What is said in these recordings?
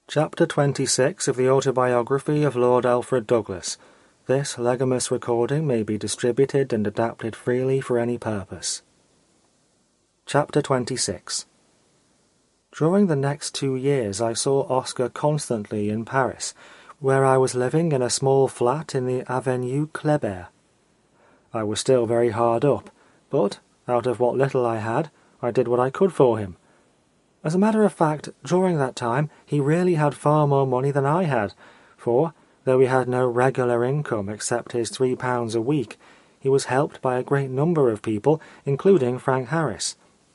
Chapter 26 of the Autobiography of Lord Alfred Douglas. This legamus recording may be distributed and adapted freely for any purpose. Chapter 26. During the next 2 years I saw Oscar constantly in Paris, where I was living in a small flat in the Avenue Kléber. I was still very hard up, but, out of what little I had, I did what I could for him. As a matter of fact, during that time he really had far more money than I had, for, though he had no regular income except his £3 a week, he was helped by a great number of people, including Frank Harris.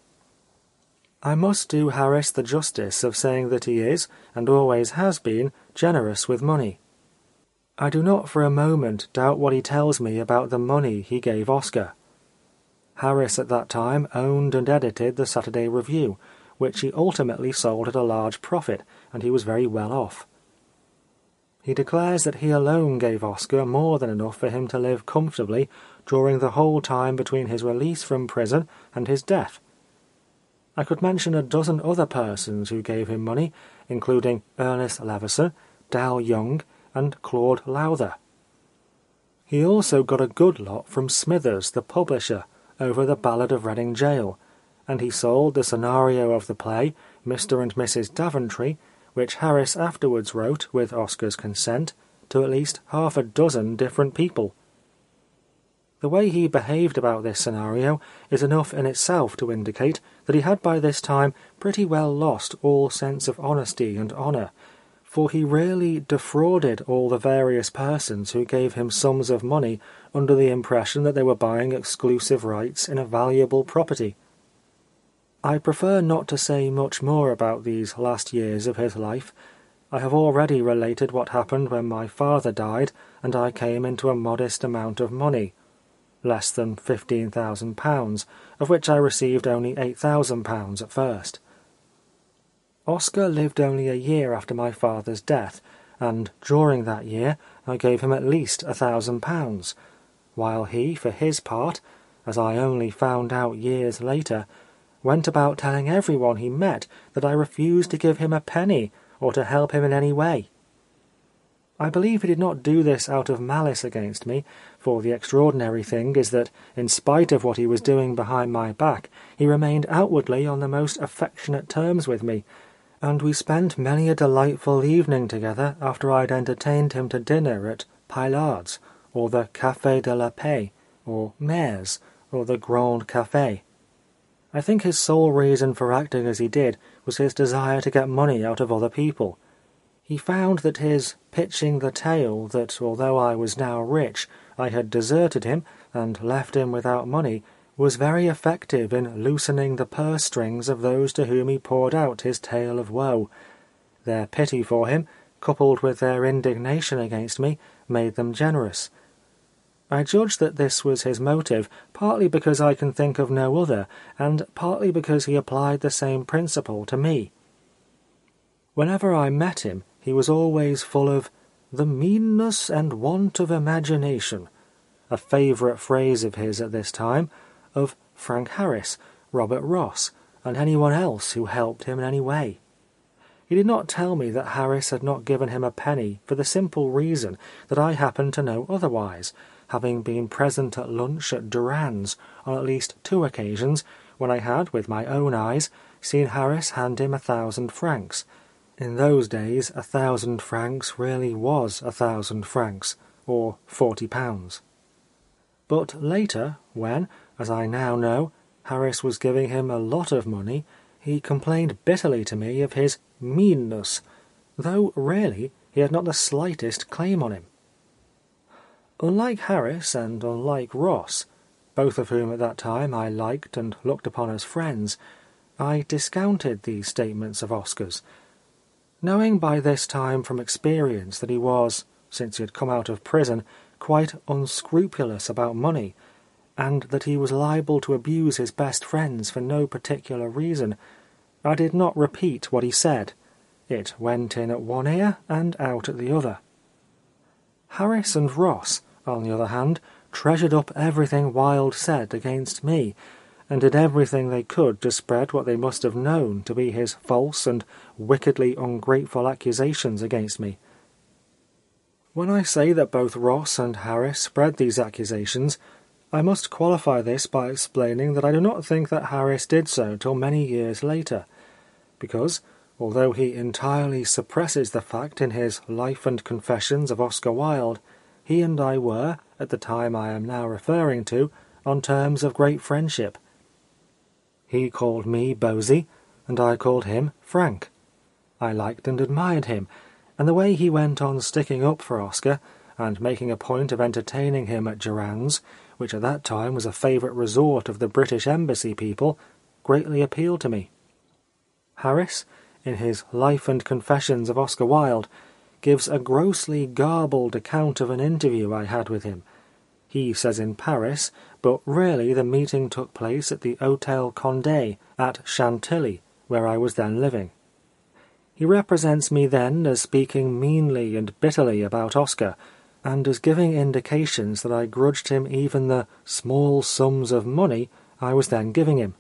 I must do Harris the justice of saying that he is, and always has been, generous with money. I do not for a moment doubt what he tells me about the money he gave Oscar. Harris at that time owned and edited the Saturday Review, which he ultimately sold at a large profit, and he was very well off. He declares that he alone gave Oscar more than enough for him to live comfortably during the whole time between his release from prison and his death. I could mention a dozen other persons who gave him money, including Ernest Leveson, Dal Young, and Claude Lowther. He also got a good lot from Smithers, the publisher, over the Ballad of Reading Gaol, and he sold the scenario of the play, Mr. and Mrs. Daventry, which Harris afterwards wrote, with Oscar's consent, to at least 6 different people. The way he behaved about this scenario is enough in itself to indicate that he had by this time pretty well lost all sense of honesty and honour, for he really defrauded all the various persons who gave him sums of money under the impression that they were buying exclusive rights in a valuable property. I prefer not to say much more about these last years of his life. I have already related what happened when my father died and I came into a modest amount of money, less than £15,000, of which I received only £8,000 at first. Oscar lived only a year after my father's death, and during that year I gave him at least £1,000, while he, for his part, as I only found out years later, went about telling everyone he met that I refused to give him a penny or to help him in any way. I believe he did not do this out of malice against me, for the extraordinary thing is that, in spite of what he was doing behind my back, he remained outwardly on the most affectionate terms with me, and we spent many a delightful evening together after I had entertained him to dinner at Paillard's, or the Café de la Paix, or Mare's, or the Grand Café. I think his sole reason for acting as he did was his desire to get money out of other people. He found that his pitching the tale that, although I was now rich, I had deserted him and left him without money, was very effective in loosening the purse strings of those to whom he poured out his tale of woe. Their pity for him, coupled with their indignation against me, made them generous. I judge that this was his motive, partly because I can think of no other, and partly because he applied the same principle to me. Whenever I met him, he was always full of the meanness and want of imagination, a favourite phrase of his at this time, of Frank Harris, Robert Ross, and anyone else who helped him in any way. He did not tell me that Harris had not given him a penny for the simple reason that I happened to know otherwise, having been present at lunch at Durand's on at least 2 occasions when I had, with my own eyes, seen Harris hand him 1,000 francs. In those days 1,000 francs really was 1,000 francs, or £40. But later, when, as I now know, Harris was giving him a lot of money, he complained bitterly to me of his meanness, though really he had not the slightest claim on him. Unlike Harris and unlike Ross, both of whom at that time I liked and looked upon as friends, I discounted these statements of Oscar's. Knowing by this time from experience that he was, since he had come out of prison, quite unscrupulous about money, and that he was liable to abuse his best friends for no particular reason, I did not repeat what he said. It went in at one ear and out at the other. Harris and Ross, on the other hand, treasured up everything Wilde said against me, and did everything they could to spread what they must have known to be his false and wickedly ungrateful accusations against me. When I say that both Ross and Harris spread these accusations, I must qualify this by explaining that I do not think that Harris did so till many years later, because, although he entirely suppresses the fact in his Life and Confessions of Oscar Wilde, he and I were, at the time I am now referring to, on terms of great friendship. He called me Bosie, and I called him Frank. I liked and admired him, and the way he went on sticking up for Oscar, and making a point of entertaining him at Durand's, which at that time was a favourite resort of the British Embassy people, greatly appealed to me. Harris, in his Life and Confessions of Oscar Wilde, gives a grossly garbled account of an interview I had with him. He says in Paris, but really the meeting took place at the Hôtel Condé at Chantilly, where I was then living. He represents me then as speaking meanly and bitterly about Oscar, and as giving indications that I grudged him even the small sums of money I was then giving him.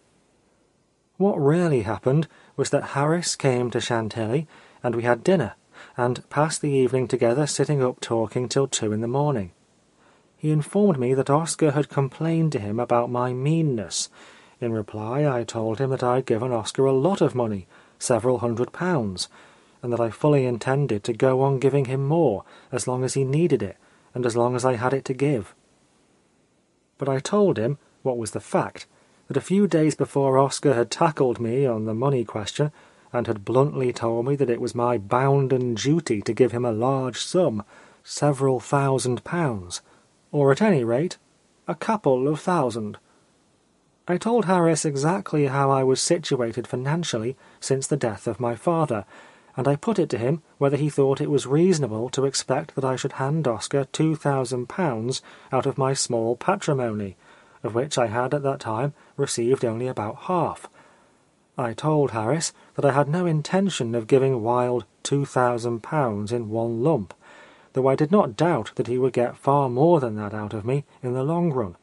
What really happened was that Harris came to Chantilly, and we had dinner, and passed the evening together sitting up talking till 2 in the morning. He informed me that Oscar had complained to him about my meanness. In reply I told him that I had given Oscar a lot of money, several £100, and that I fully intended to go on giving him more, as long as he needed it, and as long as I had it to give. But I told him, what was the fact, that a few days before Oscar had tackled me on the money question, and had bluntly told me that it was my bounden duty to give him a large sum, several £1,000s, or at any rate, a couple of thousand. I told Harris exactly how I was situated financially since the death of my father, and I put it to him whether he thought it was reasonable to expect that I should hand Oscar £2,000 out of my small patrimony, of which I had at that time received only about half. I told Harris that I had no intention of giving Wilde £2,000 in one lump, though I did not doubt that he would get far more than that out of me in the long run.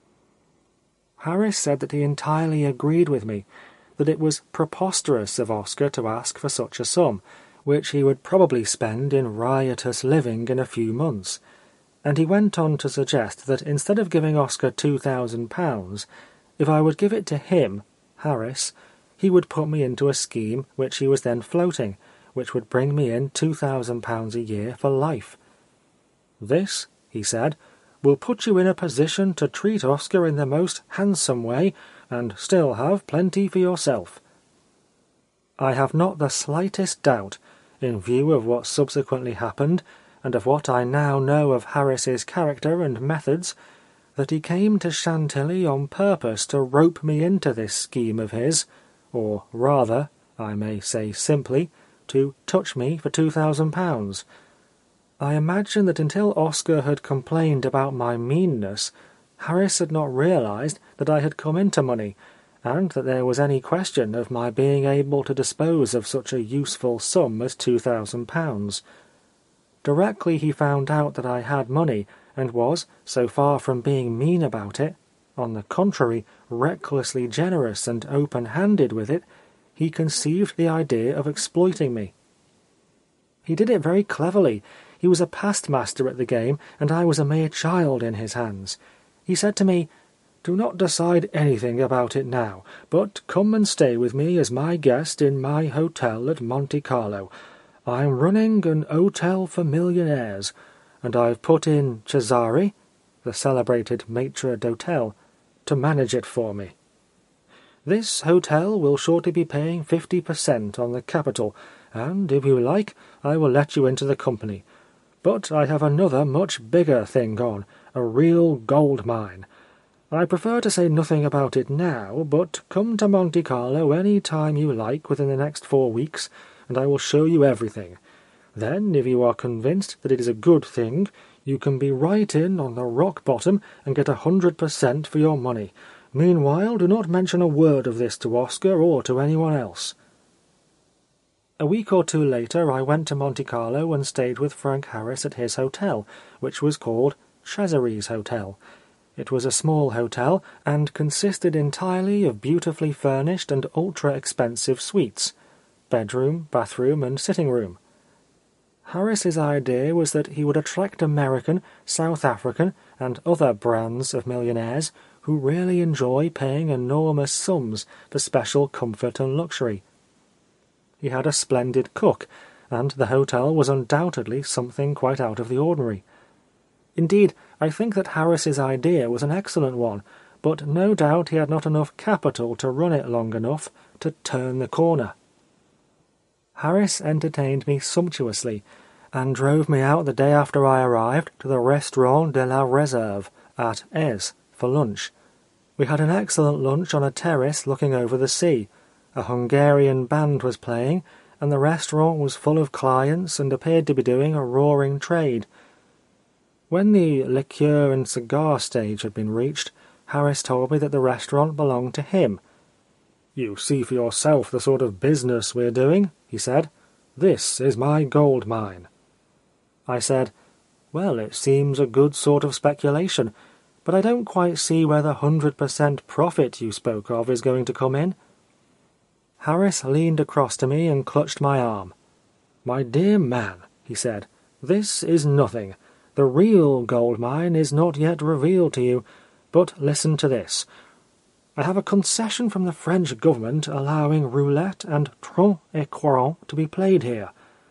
Harris said that he entirely agreed with me, that it was preposterous of Oscar to ask for such a sum, which he would probably spend in riotous living in a few months, and he went on to suggest that instead of giving Oscar £2,000, if I would give it to him, Harris, he would put me into a scheme which he was then floating, which would bring me in £2,000 a year for life. This, he said, will put you in a position to treat Oscar in the most handsome way, and still have plenty for yourself. I have not the slightest doubt, in view of what subsequently happened, and of what I now know of Harris's character and methods, that he came to Chantilly on purpose to rope me into this scheme of his, or rather, I may say simply, to touch me for £2,000. I imagine that until Oscar had complained about my meanness, Harris had not realized that I had come into money, and that there was any question of my being able to dispose of such a useful sum as £2,000. Directly he found out that I had money, and was, so far from being mean about it, on the contrary, recklessly generous and open-handed with it, he conceived the idea of exploiting me. He did it very cleverly. He was a past master at the game, and I was a mere child in his hands. He said to me, "Do not decide anything about it now, but come and stay with me as my guest in my hotel at Monte Carlo. I am running an hotel for millionaires, and I've put in Cesare, the celebrated maître d'hôtel, to manage it for me. This hotel will shortly be paying 50% on the capital, and, if you like, I will let you into the company. But I have another much bigger thing on, a real gold mine. I prefer to say nothing about it now, but come to Monte Carlo any time you like within the next 4 weeks, and I will show you everything. Then, if you are convinced that it is a good thing, you can be right in on the rock bottom and get 100% for your money. Meanwhile, do not mention a word of this to Oscar or to anyone else." A week or two later I went to Monte Carlo and stayed with Frank Harris at his hotel, which was called Cesare's Hotel. It was a small hotel and consisted entirely of beautifully furnished and ultra-expensive suites, bedroom, bathroom, and sitting room. Harris's idea was that he would attract American, South African, and other brands of millionaires who really enjoy paying enormous sums for special comfort and luxury. He had a splendid cook, and the hotel was undoubtedly something quite out of the ordinary. Indeed, I think that Harris's idea was an excellent one, but no doubt he had not enough capital to run it long enough to turn the corner. Harris entertained me sumptuously, and drove me out the day after I arrived to the Restaurant de la Réserve at Aix for lunch. We had an excellent lunch on a terrace looking over the sea. A Hungarian band was playing, and the restaurant was full of clients and appeared to be doing a roaring trade. When the liqueur and cigar stage had been reached, Harris told me that the restaurant belonged to him. "You see for yourself the sort of business we're doing," he said. "This is my gold mine." I said, "Well, it seems a good sort of speculation, but I don't quite see where the 100% profit you spoke of is going to come in." Harris leaned across to me and clutched my arm. "My dear man," he said, "this is nothing. The real gold mine is not yet revealed to you, but listen to this. I have a concession from the French government allowing roulette and trente et quarante to be played here."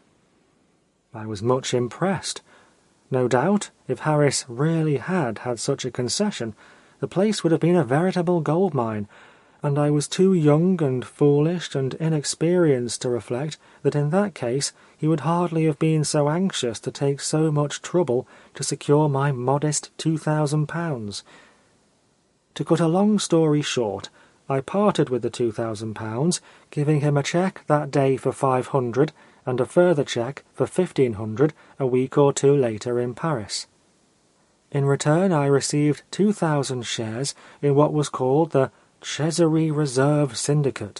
I was much impressed. No doubt, if Harris really had such a concession, the place would have been a veritable gold mine, and I was too young and foolish and inexperienced to reflect that in that case he would hardly have been so anxious to take so much trouble to secure my modest £2,000. To cut a long story short, I parted with the £2,000, giving him a cheque that day for £500 and a further cheque for £1,500 a week or two later in Paris. In return I received 2,000 shares in what was called the Chézerie Reserve Syndicate.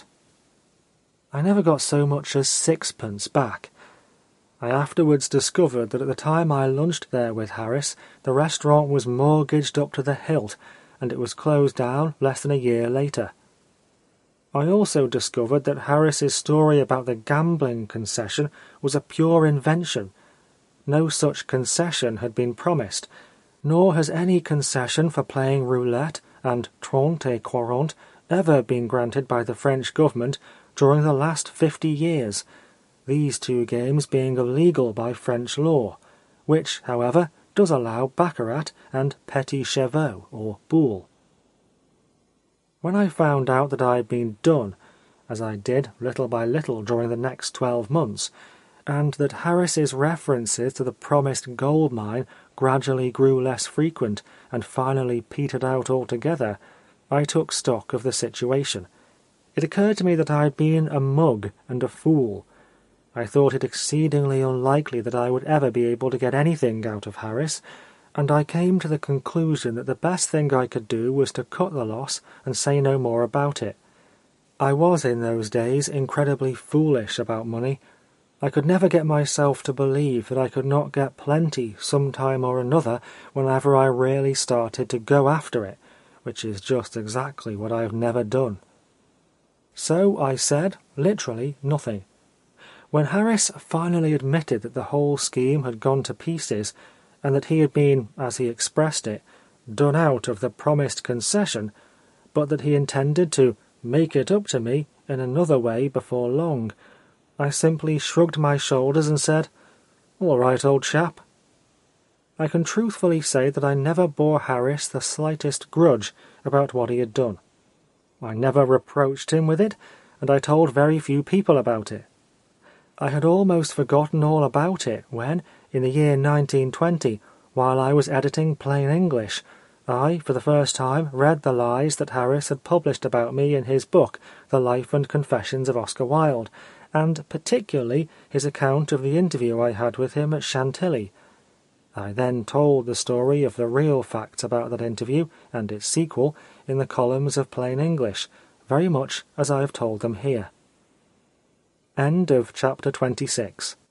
I never got so much as sixpence back. I afterwards discovered that at the time I lunched there with Harris, the restaurant was mortgaged up to the hilt, and it was closed down less than a year later. I also discovered that Harris's story about the gambling concession was a pure invention. No such concession had been promised, nor has any concession for playing roulette and trente et quarante ever been granted by the French government during the last 50 years, these two games being illegal by French law, which, however, does allow baccarat and petit chevaux, or boule. When I found out that I had been done, as I did little by little during the next 12 months, and that Harris's references to the promised gold mine gradually grew less frequent and finally petered out altogether, I took stock of the situation. It occurred to me that I had been a mug and a fool. I thought it exceedingly unlikely that I would ever be able to get anything out of Harris, and I came to the conclusion that the best thing I could do was to cut the loss and say no more about it. I was in those days incredibly foolish about money. I could never get myself to believe that I could not get plenty some time or another whenever I really started to go after it, which is just exactly what I have never done. So I said literally nothing. When Harris finally admitted that the whole scheme had gone to pieces, and that he had been, as he expressed it, done out of the promised concession, but that he intended to make it up to me in another way before long, I simply shrugged my shoulders and said, "All right, old chap." I can truthfully say that I never bore Harris the slightest grudge about what he had done. I never reproached him with it, and I told very few people about it. I had almost forgotten all about it when, in the year 1920, while I was editing Plain English, I, for the first time, read the lies that Harris had published about me in his book, The Life and Confessions of Oscar Wilde, and particularly his account of the interview I had with him at Chantilly. I then told the story of the real facts about that interview and its sequel in the columns of Plain English, very much as I have told them here. End of chapter 26.